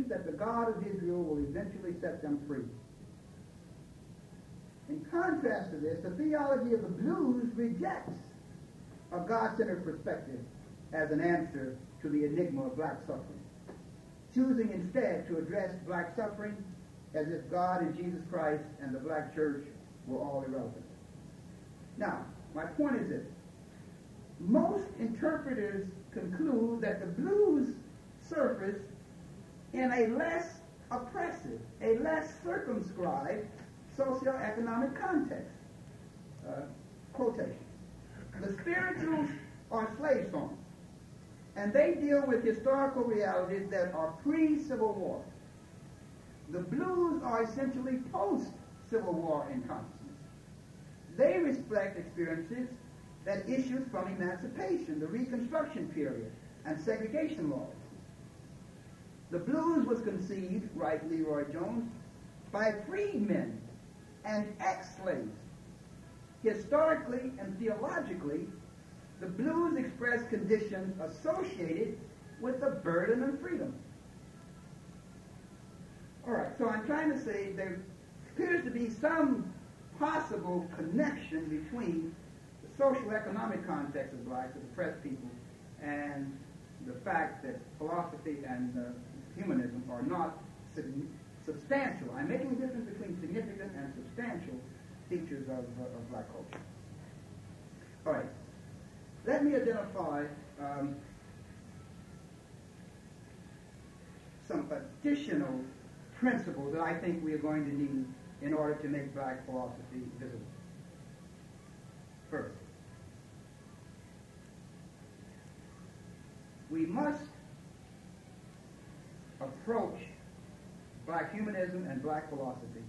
that the God of Israel will eventually set them free. In contrast to this, the theology of the blues rejects a God-centered perspective as an answer to the enigma of black suffering, choosing instead to address black suffering as if God and Jesus Christ and the black church were all irrelevant. Now, my point is this. Most interpreters conclude that the blues surface in a less oppressive, a less circumscribed socioeconomic context. Quotation. The spirituals are slave songs, and they deal with historical realities that are pre-Civil War. The blues are essentially post-Civil War in consciousness. They reflect experiences that issued from emancipation, the Reconstruction period, and segregation laws. The blues was conceived, writes Leroy Jones, by freedmen and ex-slaves. Historically and theologically, the blues express conditions associated with the burden of freedom. All right, so I'm trying to say there appears to be some possible connection between the social economic context of blacks, of oppressed people, and the fact that philosophy and humanism are not substantial. I'm making a difference between significant and substantial features of black culture. All right. Let me identify some additional principles that I think we are going to need in order to make black philosophy visible. First, we must approach black humanism and black philosophy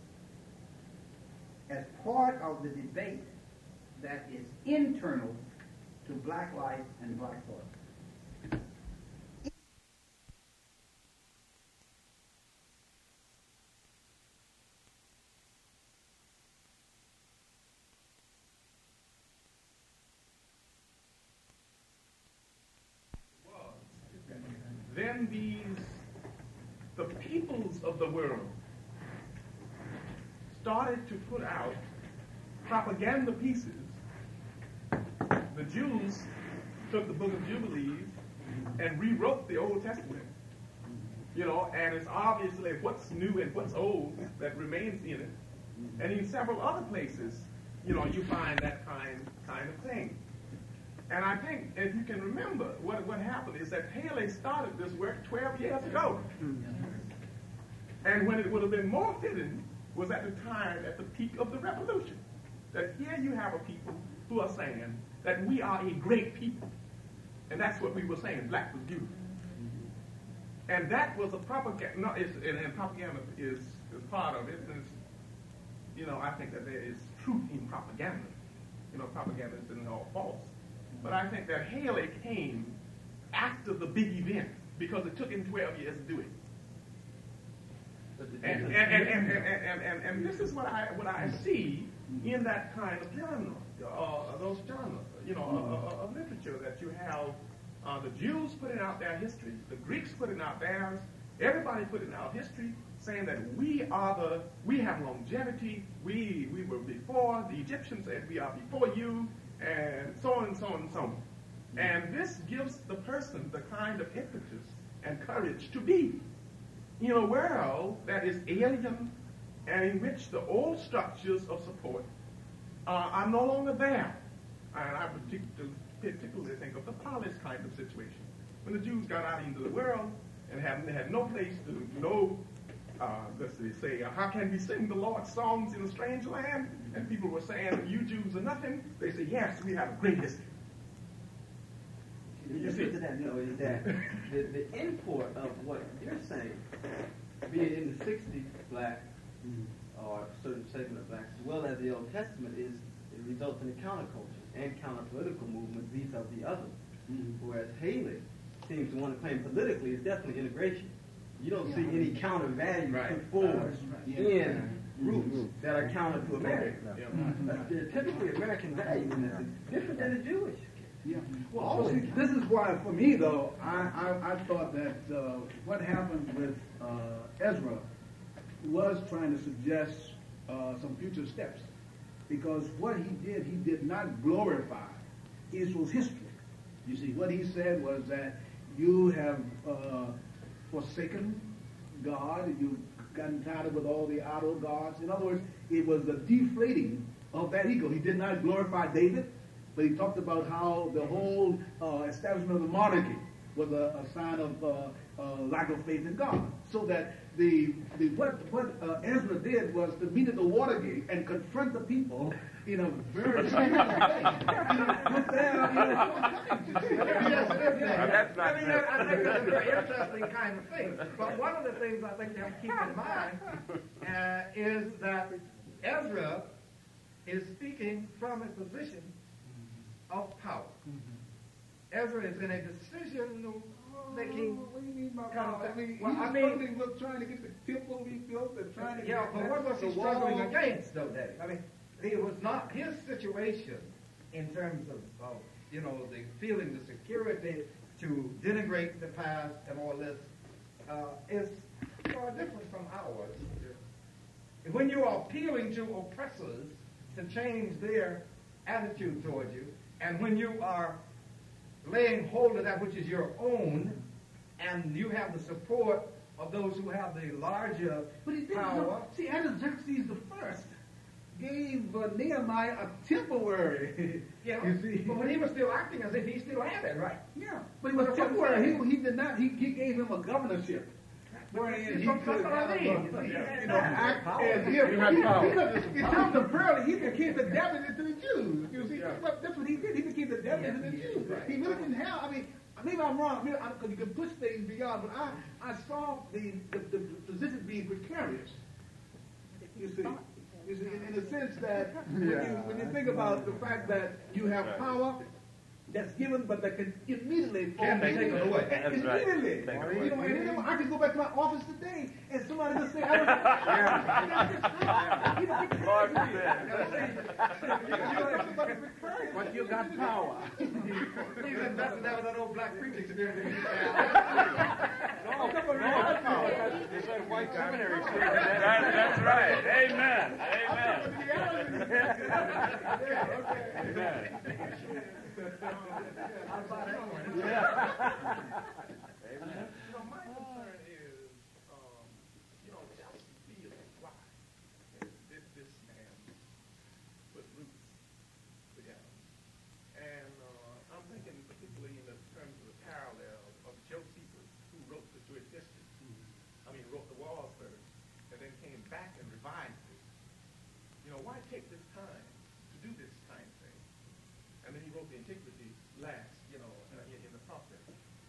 as part of the debate that is internal to black life and black thought. Then the peoples of the world started to put out propaganda pieces. The Jews took the book of Jubilees and rewrote the Old Testament. You know, and it's obviously what's new and what's old that remains in it. And in several other places, you know, you find that kind of thing. And I think, if you can remember, what happened is that Haley started this work 12 years ago. And when it would have been more fitting was at the time, at the peak of the revolution, that here you have a people who are saying that we are a great people. And that's what we were saying, black was beautiful. And that was a propaganda, and propaganda is part of it. And you know, I think that there is truth in propaganda. You know, propaganda isn't all false. But I think that Haley came after the big event because it took him 12 years to do it. And this is what I see in that kind of genre, those genres, you know, of literature, that you have the Jews putting out their history, the Greeks putting out theirs, everybody putting out history, saying that we have longevity, we were before, the Egyptians said we are before you, and so on and so on and so on. And this gives the person the kind of impetus and courage to be in a world that is alien and in which the old structures of support are no longer there. And I particularly think of the Polish kind of situation. When the Jews got out into the world and had no place to let's say, how can we sing the Lord's songs in a strange land? And people were saying, you Jews are nothing. They say, yes, we have a great history. You see? That, no, is that the import of what you're saying, be it in the 60s, black, or a certain segment of blacks, as well as the Old Testament, is it results in a counterculture and counter-political movement vis-a-vis others. Whereas Haley seems to want to claim politically is definitely integration. You don't see any counter values put forward in groups that are counter to America. Typically, American values is different than the Jewish. Well, See, this is why, for me though, I thought that what happened with Ezra was trying to suggest some future steps, because what he did not glorify Israel's history. You see, what he said was that you have forsaken God, you've gotten tired with all the idol gods. In other words, it was the deflating of that ego. He did not glorify David, but he talked about how the whole establishment of the monarchy was a sign of lack of faith in God. So that what Ezra did was to meet at the Watergate and confront the people in a very serious way. With their, yes, it is. I think that's a very interesting kind of thing. But one of the things I think you have to keep in mind is that Ezra is speaking from a position of power. Ezra is in a decision-making kind of thing. Well, I mean, he's struggling with trying to get the temple rebuilt and trying to get but what was he struggling against, though, Dave? I mean, it was not his situation in terms of the feeling the security to denigrate the past and all this is far different from ours. When you are appealing to oppressors to change their attitude toward you, and when you are laying hold of that which is your own, and you have the support of those who have the larger power. See, Artaxerxes I gave Nehemiah a temporary. Yeah, you see. but when he was still acting as if he still had it, right? Yeah, but it was temporary. He did not. He gave him a governorship. Wherein he could act as if he had power. It took temporarily. He became the deputy to the Jews. You see, that's what he did. He became the deputy to the Jews. He really didn't have. I mean, maybe I'm wrong. Because you can push things beyond. But I saw the position being precarious. You see, in the sense that when you think about the fact that you have power that's given, but that can immediately be taken away. Immediately. I can go back to my office today and somebody just say, but you got power. He's invested that with that old black preaching experience. They said white seminary. That's right. Amen. My concern is, just feeling why did this man put roots together. And I'm thinking particularly in the terms of the parallel of Josephus, who wrote the Jewish history. Wrote the walls first, and then came back and revised it. Why take this time to do this kind of thing? And then he wrote the Antiquity last, in the process.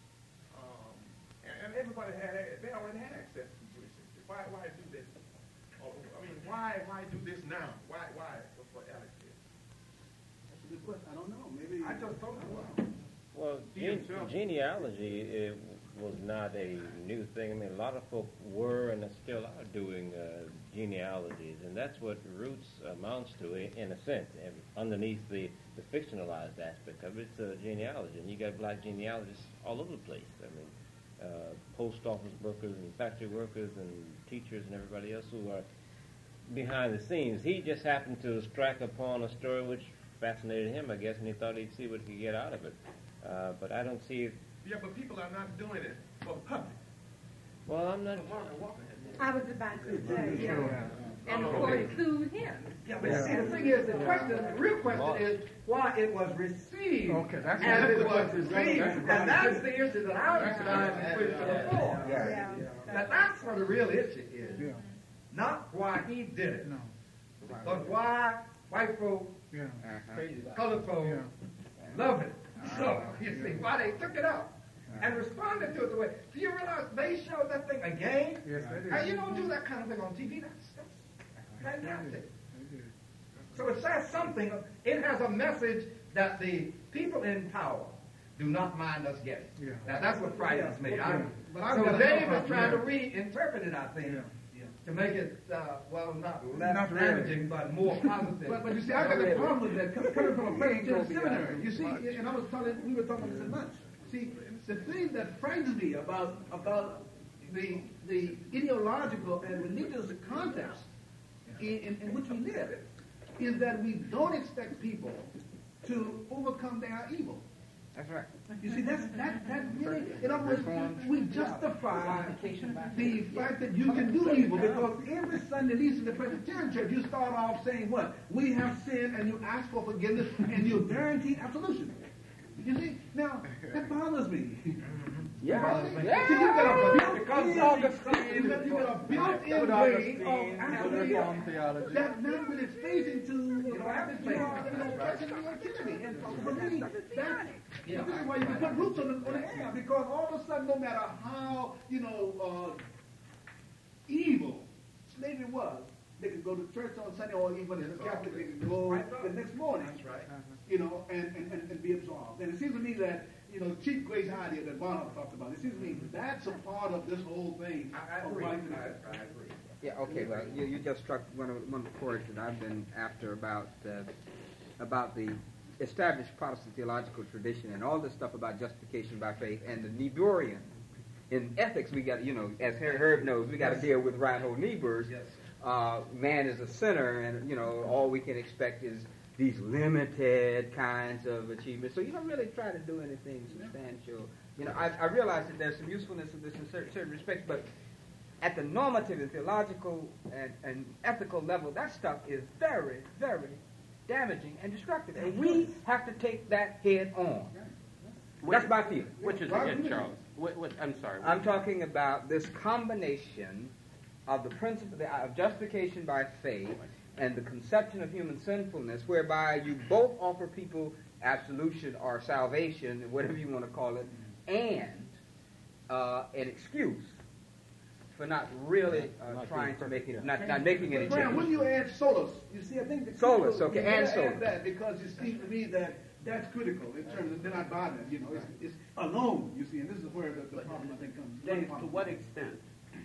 And everybody they already had access to Jewish history. Why do this? Why do this now? Why? What's what Alex did? That's a good question. I don't know. Maybe I just don't know. Well, genealogy was not a new thing. A lot of folk were and still are doing genealogies, and that's what Roots amounts to, in a sense. And underneath the fictionalized aspect of it, it's a genealogy, and you got black genealogists all over the place. Post office workers and factory workers and teachers and everybody else who are behind the scenes. He just happened to strike upon a story which fascinated him, I guess, and he thought he'd see what he could get out of it. But I don't see it. Yeah, but people are not doing it for the public. Well, I'm not. I was about to say, and of course, sued him. Yeah, but see, the thing is, the real question is why it was received. Okay, that's as it was received. And that's the issue that I was trying to push to the floor. Now, that's what the real issue is. Yeah. Not why he did it, but why white folk, colored folk, love it. So, you see, why they took it out and responded to it the way. Do you realize they showed that thing again? Yes, they did. And you don't do that kind of thing on TV. That's fantastic. So it says something. It has a message that the people in power do not mind us getting. Now, that's what frightens me. So Dave is trying to reinterpret it, I think. to make it, well, not less Not really. damaging, but more positive. But you see, I got a problem with that coming from a Presbyterian seminary. You see, and we were talking about this at lunch. See, the thing that frightens me about the ideological and religious context in which we live is that we don't expect people to overcome their evil. That's right. You see, that really, in other words, we justify the fact that you can do evil because every Sunday, at least in the Presbyterian church, you start off saying what? We have sinned, and you ask for forgiveness, and you're guaranteed absolution. You see? Now, that bothers me. Yeah. See, you got a Because built-in way of actually that not really phasing to catching the activity. And for me, this is why you can put roots on the air, because all of a sudden, no matter how evil slavery was, they could go to church on Sunday, or even as a Catholic, they could go the next morning. That's right. And be absolved. And it seems to me that cheap grace idea that Bonhoeffer talked about. It seems to me that's a part of this whole thing. I agree. I agree. Yeah. Okay. Well, you just struck one of the chords that I've been after about the established Protestant theological tradition and all this stuff about justification by faith and the Niebuhrian. In ethics, we got as Herb knows, we got to deal with Reinhold Niebuhr's. Yes. Man is a sinner, and all we can expect is these limited kinds of achievements. So you don't really try to do anything substantial. I realize that there's some usefulness of this in certain respects, but at the normative and theological and ethical level, that stuff is very, very damaging and destructive, and we have to take that head on. That's my feeling. Which is again, Charles? I'm sorry. I'm talking about this combination of the principle of justification by faith and the conception of human sinfulness, whereby you both offer people absolution or salvation, whatever you want to call it, and an excuse for not really trying to make it, not making any change. When you add solus, you see, I think the solus, okay, and solus. Add that because it seems to me that that's critical in terms of they're not bothered. It's alone. You see, and this is where the problem I think comes. Dave, to what extent?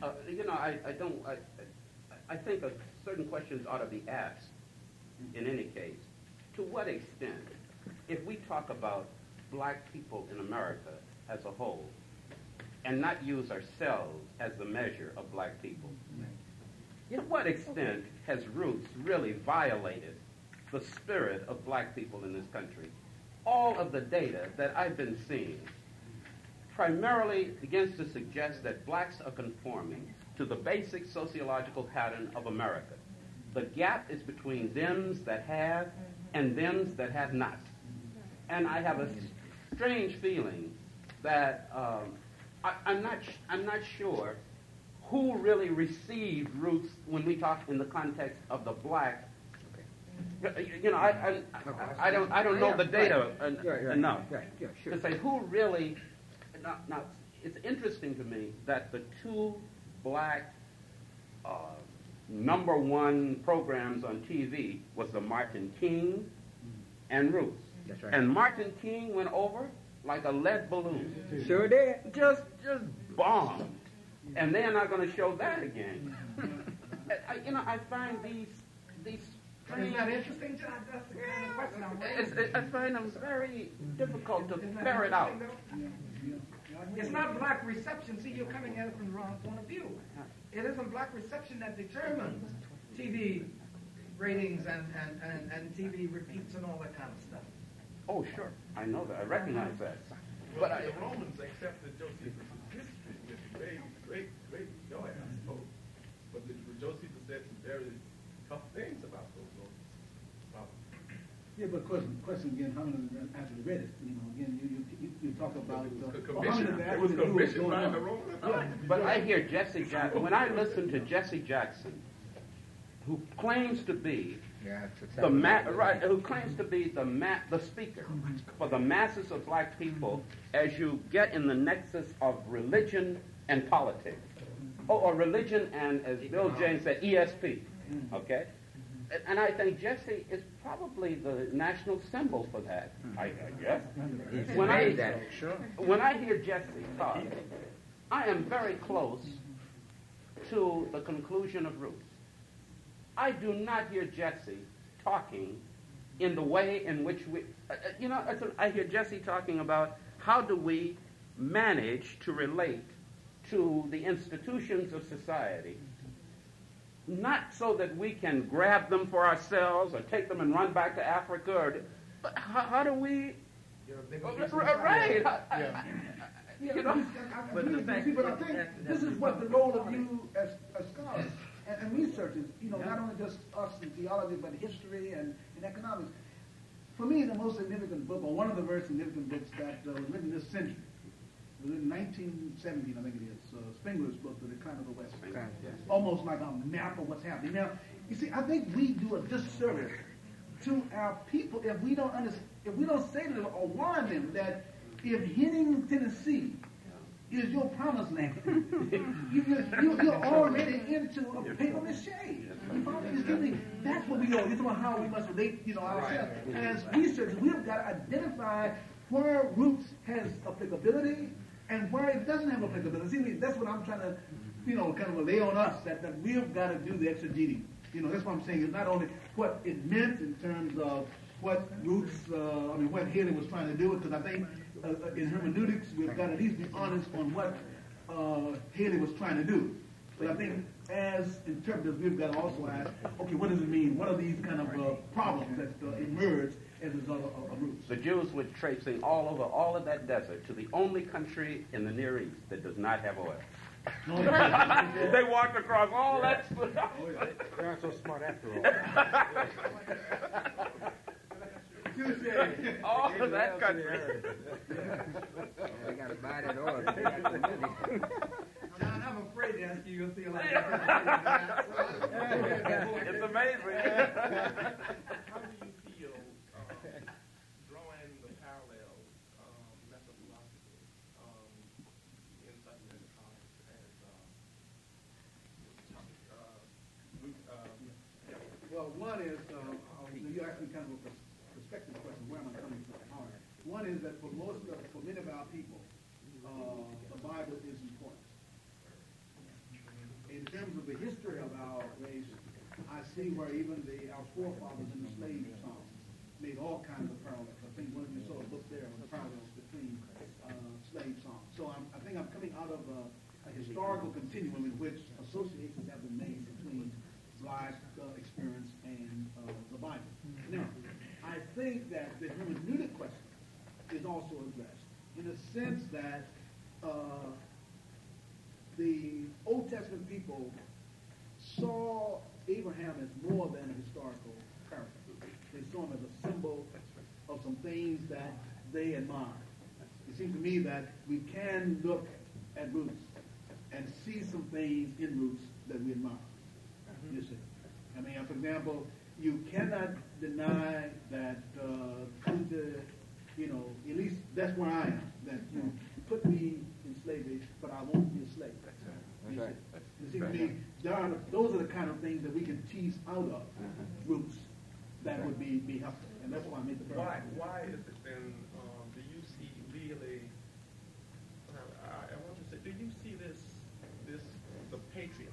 I think certain questions ought to be asked. In any case, to what extent, if we talk about black people in America as a whole, and not use ourselves as the measure of black people, to what extent has Roots really violated the spirit of black people in this country? All of the data that I've been seeing primarily begins to suggest that blacks are conforming to the basic sociological pattern of America. The gap is between thems that have and thems that have not. And I have a strange feeling that I'm not sure who really received Roots when we talk in the context of the black. I don't know the data enough to say who really. Now, it's interesting to me that the two black #1 programs on TV was the Martin King and Roots. That's right. And Martin King went over like a lead balloon. Sure did. Just bombed. And they're not going to show that again. I find these Isn't that interesting, John? That's the kind of question I'm raising. I find them very difficult to ferret out. It's not black reception. See, you're coming at it from the wrong point of view. It isn't black reception that determines TV ratings and TV repeats and all that kind of stuff. Oh, sure. I know that. I recognize that. But the Romans accepted Josephus' history with great joy, I suppose. But Josephus said some very tough things about those Romans. Yeah, but question again, how many of them actually read it? Again, you talk about it was commissioned by the Romans. But I hear Jesse Jackson. When I listen to Jesse Jackson, who claims to be who claims to be the speaker for the masses of black people, as you get in the nexus of religion and politics, or religion and, as Bill James said, ESP. Okay. And I think Jesse is probably the national symbol for that, I guess. When I hear Jesse talk, I am very close to the conclusion of Ruth, I do not hear Jesse talking in the way in which we, I hear Jesse talking about how do we manage to relate to the institutions of society, not so that we can grab them for ourselves or take them and run back to Africa, but how do we, right, but I think this is what the role of you as scholars and researchers, not only just us in theology, but history and economics. For me, the most significant book, or one of the very significant books that was written this century, was in 1917, I think it is, Spengler's book, The Decline of the West. Almost like a map of what's happening. Now, you see, I think we do a disservice to our people if we don't say to them or warn them that if Henning, Tennessee is your promised land, you're already into a paper mache. That's what we know. This is how we must relate, ourselves. As researchers, we've got to identify where roots has applicability and where it doesn't have applicability. See, that's what I'm trying to, kind of lay on us, that we've got to do the exegeting. That's what I'm saying. It's not only what it meant in terms of what Roots, what Haley was trying to do, because I think in hermeneutics, we've got to at least be honest on what Haley was trying to do. But I think as interpreters, we've got to also ask, okay, what does it mean? What are these kind of problems that emerge as a result of Roots? The Jews were tracing all over all of that desert to the only country in the Near East that does not have oil. They walked across all that stuff. They aren't so smart after all. All of that country. They got to buy that oil. I'm afraid to ask you your theology. It's amazing. How do you feel drawing the parallels methodologically in such an college as Well, one is, you asked me kind of a perspective question, where am I coming from? One is that for many of our people, the Bible is important. In terms of the history of our race, I see where even our forefathers in the slave songs made all kinds of parallels. I think one of you saw a book there on the parallels between slave songs. So I think I'm coming out of a historical continuum in which associations have been made between Black experience and the Bible. Now, I think that the hermeneutic question is also addressed in the sense that the Old Testament people saw Abraham as more than a historical character. They saw him as a symbol of some things that they admired. It seems to me that we can look at Roots and see some things in Roots that we admire. You see. For example, you cannot deny that at least that's where I am, that you put me in slavery, but I won't be a slave. That's right. You see, to me, those are the kind of things that we can tease out of Roots that would be helpful. And that's why I made the point. Why is it then, do you see really, I want to say, do you see the patriarch,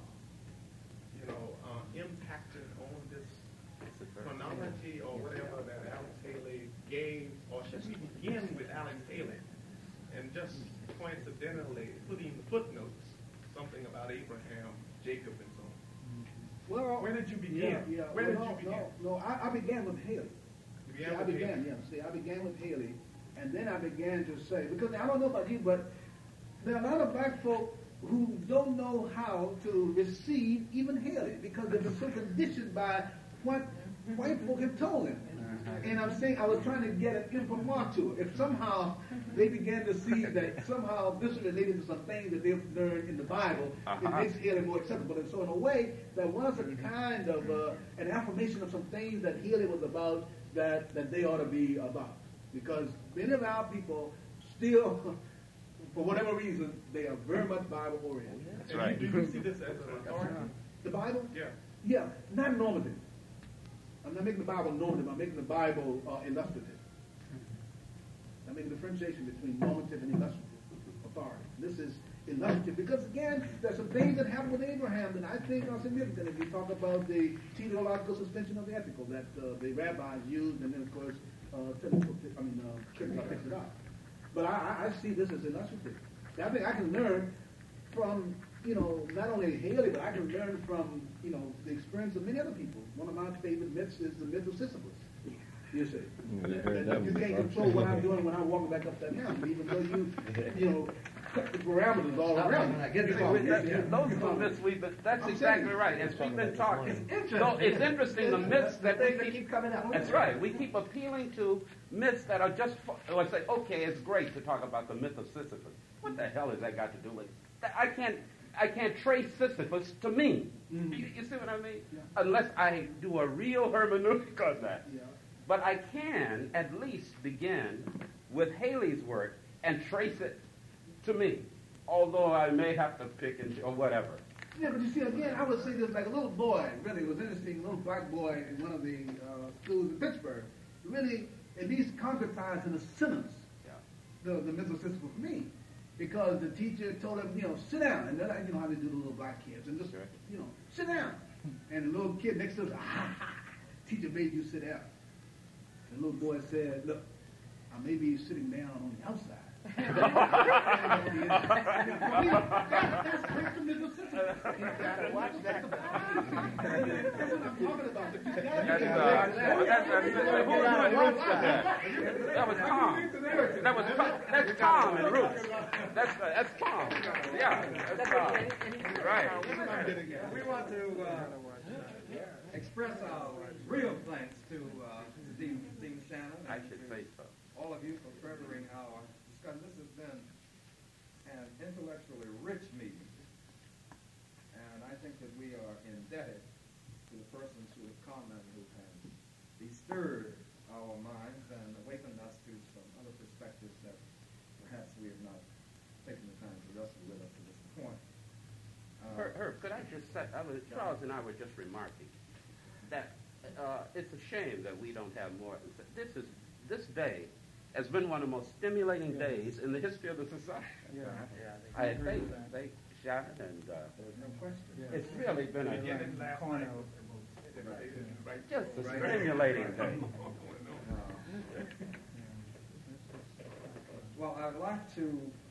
impacted on this chronology or whatever that Alex Haley gave, or should we begin with Alex Haley and just coincidentally putting the footnotes, something about Abraham, Jacob, and so on? Well, where did you begin? Where did you begin? No, I began with Haley. I began with Haley, and then I began to say, because I don't know about you, but there are a lot of black folk who don't know how to receive even Haley because they've been so conditioned by what white folk have told them. And I'm saying I was trying to get an imprimatur to it. If somehow they began to see that somehow this is related to some things that they've learned in the Bible, it makes Haley more acceptable. And so in a way, there was a kind of an affirmation of some things that Haley was about that they ought to be about. Because many of our people still, for whatever reason, they are very much Bible oriented. That's right. Do you see this as an authority? The Bible? Yeah. Yeah, not normative. I'm not making the Bible normative. I'm making the Bible illustrative. I'm making a differentiation between normative and illustrative authority. This is illustrative because, again, there's some things that happened with Abraham that I think are significant. If you talk about the teleological suspension of the ethical that the rabbis used, and then, of course, Kierkegaard picks it up. But I see this as illustrative. I think I can learn from, not only Haley, but I can learn from, the experience of many other people. One of my favorite myths is the myth of Sisyphus. You see, you can't control what I'm doing when I'm walking back up that mountain, even though you cut the parameters all around. Those are the myths that's exactly right. As we've been talking, it's interesting the myths that we keep coming up. That's right. We keep appealing to myths that are just. Let's say, okay, it's great to talk about the myth of Sisyphus. What the hell has that got to do with it? I can't trace Sisyphus to me. Mm-hmm. You see what I mean? Yeah. Unless I do a real hermeneutic on that. Yeah. But I can at least begin with Haley's work and trace it to me, although I may have to pick and or whatever. Yeah, but you see, again, I would say this like a little boy, really, it was interesting, a little black boy in one of the schools in Pittsburgh, really at least concretized in a sentence the myth of Sisyphus for me. Because the teacher told him, sit down. And then how they do the little black kids. And just, sit down. And the little kid next to him said, teacher made you sit down. The little boy said, look, I may be sitting down on the outside. That's the myth of Sisyphus. You gotta watch that. That's what I'm talking about. That was Tom. That's Tom and Roots. That's Tom. Yeah, that's Tom. Right. We want to express our real thanks to Dean Shannon. I should say so. All of you for furthering our discussion. This has been an intellectually rich meeting, and I think that we are indebted to the persons who have come and who have bestirred our minds and awakened us to some other perspectives that perhaps we have not taken the time to wrestle with up to this point. Herb, could I just say, Charles and I were just remarking that it's a shame that we don't have more. This day has been one of the most stimulating days in the history of the society. I think Shannon and it's really been just a stimulating day. Well, I'd like to